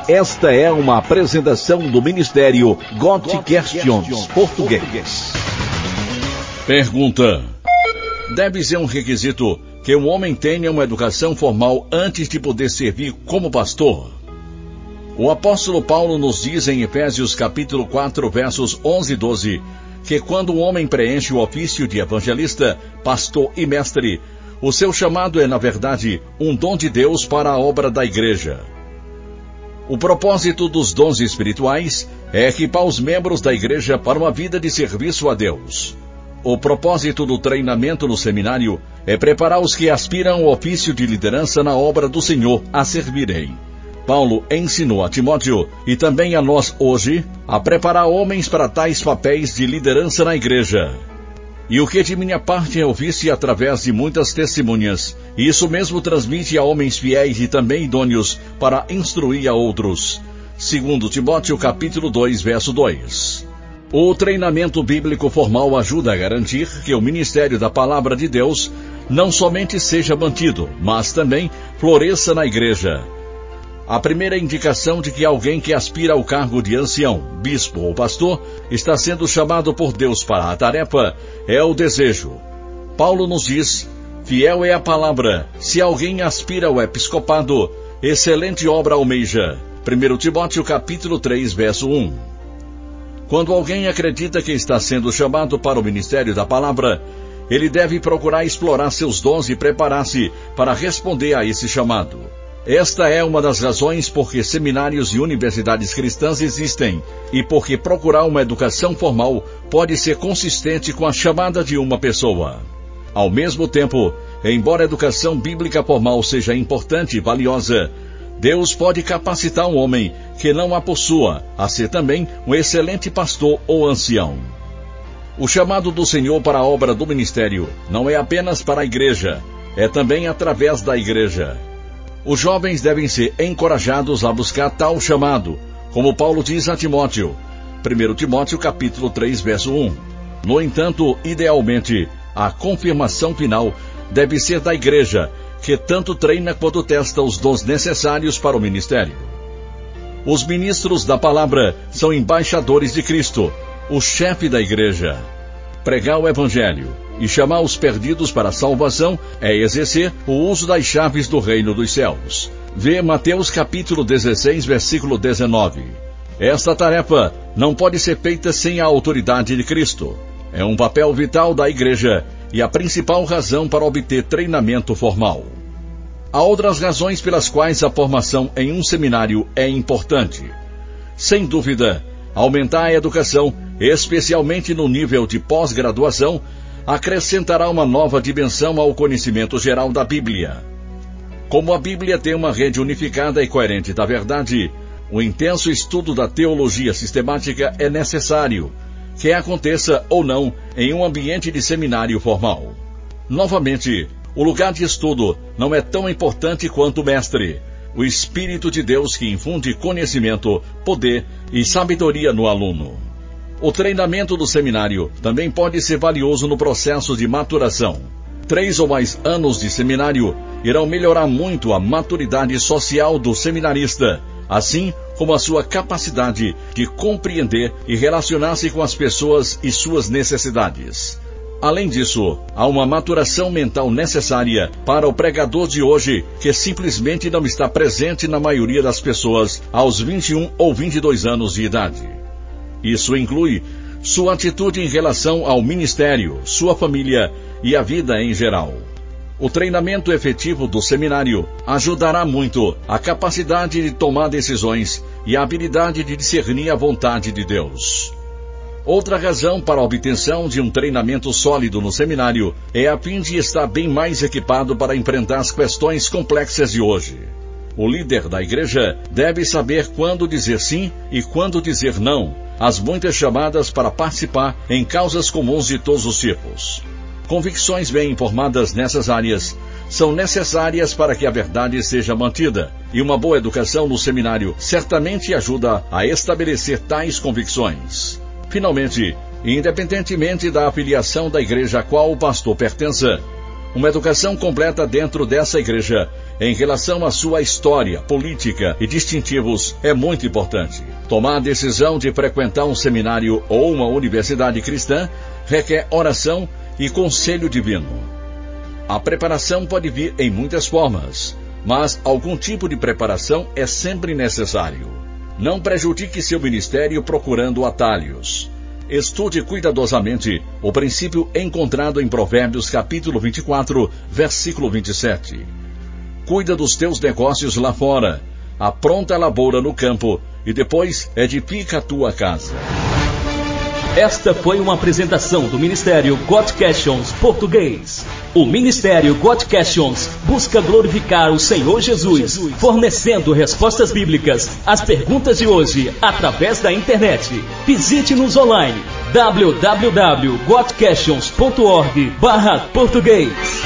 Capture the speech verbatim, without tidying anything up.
Esta é uma apresentação do Ministério God Questions Português. Pergunta: deve ser um requisito que um homem tenha uma educação formal antes de poder servir como pastor? O apóstolo Paulo nos diz em Efésios capítulo quatro, versos onze e doze, que quando um homem preenche o ofício de evangelista, pastor e mestre, o seu chamado é, na verdade, um dom de Deus para a obra da igreja. O propósito dos dons espirituais é equipar os membros da igreja para uma vida de serviço a Deus. O propósito do treinamento no seminário é preparar os que aspiram ao ofício de liderança na obra do Senhor a servirem. Paulo ensinou a Timóteo, e também a nós hoje, a preparar homens para tais papéis de liderança na igreja. E o que de minha parte eu ouvisse através de muitas testemunhas, e isso mesmo transmite a homens fiéis e também idôneos para instruir a outros. Segundo Timóteo capítulo dois, verso dois. O treinamento bíblico formal ajuda a garantir que o ministério da Palavra de Deus não somente seja mantido, mas também floresça na igreja. A primeira indicação de que alguém que aspira ao cargo de ancião, bispo ou pastor está sendo chamado por Deus para a tarefa é o desejo. Paulo nos diz: fiel é a palavra, se alguém aspira ao episcopado, excelente obra almeja. Primeiro Timóteo capítulo três, verso um. Quando alguém acredita que está sendo chamado para o ministério da palavra, ele deve procurar explorar seus dons e preparar-se para responder a esse chamado. Esta é uma das razões por que seminários e universidades cristãs existem e porque procurar uma educação formal pode ser consistente com a chamada de uma pessoa. Ao mesmo tempo, embora a educação bíblica formal seja importante e valiosa, Deus pode capacitar um homem que não a possua a ser também um excelente pastor ou ancião. O chamado do Senhor para a obra do ministério não é apenas para a igreja, é também através da igreja. Os jovens devem ser encorajados a buscar tal chamado, como Paulo diz a Timóteo, primeiro Timóteo capítulo três, verso um. No entanto, idealmente, a confirmação final deve ser da igreja, que tanto treina quanto testa os dons necessários para o ministério. Os ministros da palavra são embaixadores de Cristo, o chefe da igreja. Pregar o evangelho e chamar os perdidos para a salvação é exercer o uso das chaves do reino dos céus. Vê Mateus capítulo dezesseis, versículo dezenove. Esta tarefa não pode ser feita sem a autoridade de Cristo. É um papel vital da igreja e a principal razão para obter treinamento formal. Há outras razões pelas quais a formação em um seminário é importante. Sem dúvida, aumentar a educação, especialmente no nível de pós-graduação, acrescentará uma nova dimensão ao conhecimento geral da Bíblia. Como a Bíblia tem uma rede unificada e coerente da verdade, o intenso estudo da teologia sistemática é necessário, quer aconteça ou não em um ambiente de seminário formal. Novamente, o lugar de estudo não é tão importante quanto o mestre, o Espírito de Deus que infunde conhecimento, poder e sabedoria no aluno. O treinamento do seminário também pode ser valioso no processo de maturação. Três ou mais anos de seminário irão melhorar muito a maturidade social do seminarista, assim como a sua capacidade de compreender e relacionar-se com as pessoas e suas necessidades. Além disso, há uma maturação mental necessária para o pregador de hoje que simplesmente não está presente na maioria das pessoas aos vinte e um ou vinte e dois anos de idade. Isso inclui sua atitude em relação ao ministério, sua família e a vida em geral. O treinamento efetivo do seminário ajudará muito a capacidade de tomar decisões e a habilidade de discernir a vontade de Deus. Outra razão para a obtenção de um treinamento sólido no seminário é a fim de estar bem mais equipado para enfrentar as questões complexas de hoje. O líder da igreja deve saber quando dizer sim e quando dizer não às muitas chamadas para participar em causas comuns de todos os tipos. Convicções bem informadas nessas áreas são necessárias para que a verdade seja mantida, e uma boa educação no seminário certamente ajuda a estabelecer tais convicções. Finalmente, independentemente da afiliação da igreja a qual o pastor pertença, Uma educação completa dentro dessa igreja, em relação à sua história, política e distintivos, é muito importante. Tomar a decisão de frequentar um seminário ou uma universidade cristã requer oração e conselho divino. A preparação pode vir em muitas formas, mas algum tipo de preparação é sempre necessário. Não prejudique seu ministério procurando atalhos. Estude cuidadosamente o princípio encontrado em Provérbios capítulo vinte e quatro, versículo vinte e sete. Cuida dos teus negócios lá fora, apronta a lavoura no campo e depois edifica a tua casa. Esta foi uma apresentação do Ministério God Questions Português. O Ministério God Questions busca glorificar o Senhor Jesus, fornecendo respostas bíblicas às perguntas de hoje através da internet. Visite-nos online w w w ponto god questions ponto org barra português.